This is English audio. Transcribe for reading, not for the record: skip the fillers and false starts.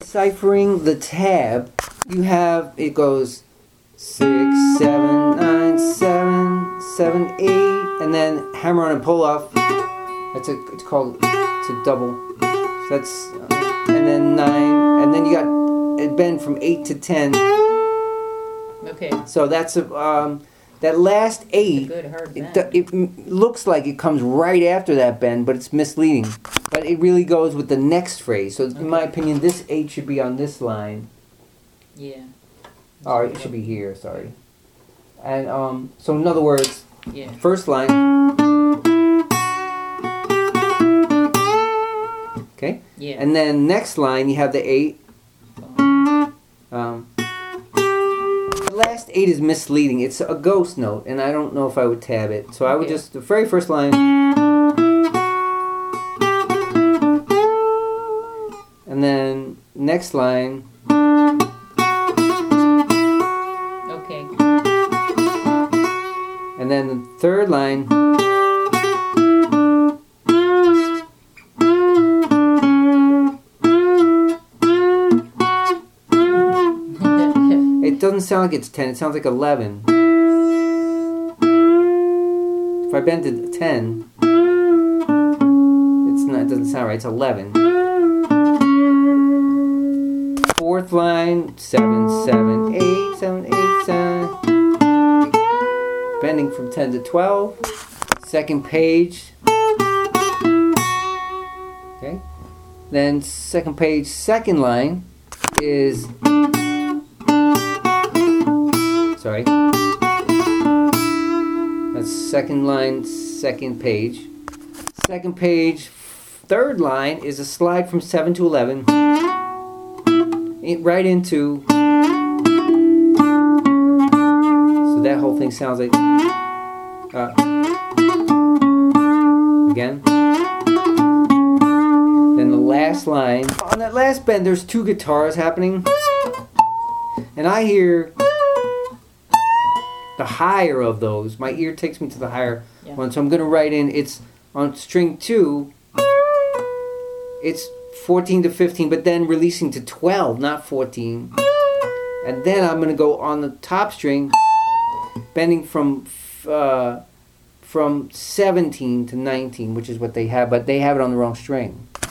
deciphering the tab, you have, it goes 6, 7, 9, 7, 7, 8, and then hammer on and pull off. It's a double. So that's, and then 9, and then you got it bend from 8 to 10. Okay. So that's that last 8. Good hard bend. It looks like it comes right after that bend, but it's misleading. But it really goes with the next phrase. So in my opinion, this 8 should be on this line. Yeah. Or it should be here. Sorry. And so in other words, yeah. First line. Okay. Yeah. And then next line, you have the 8. The last 8 is misleading. It's a ghost note, and I don't know if I would tab it. So I would just, the very first line. And then next line. Okay. And then the third line. It doesn't sound like it's 10, it sounds like 11. If I bend it to 10, it's not, it doesn't sound right, it's 11. Fourth line, 7, 7, 8, 7, 8, 7. Bending from 10 to 12. Second page. Okay. Then second page, second line is... Sorry. That's second line, second page. Second page, third line is a slide from 7 to 11. Right into... So that whole thing sounds like... Again. Then the last line. On that last bend, there's 2 guitars happening. And I hear... the higher of those. My ear takes me to the higher one. So I'm going to write in, it's on string 2, it's 14 to 15, but then releasing to 12, not 14. And then I'm going to go on the top string, bending from 17 to 19, which is what they have, but they have it on the wrong string.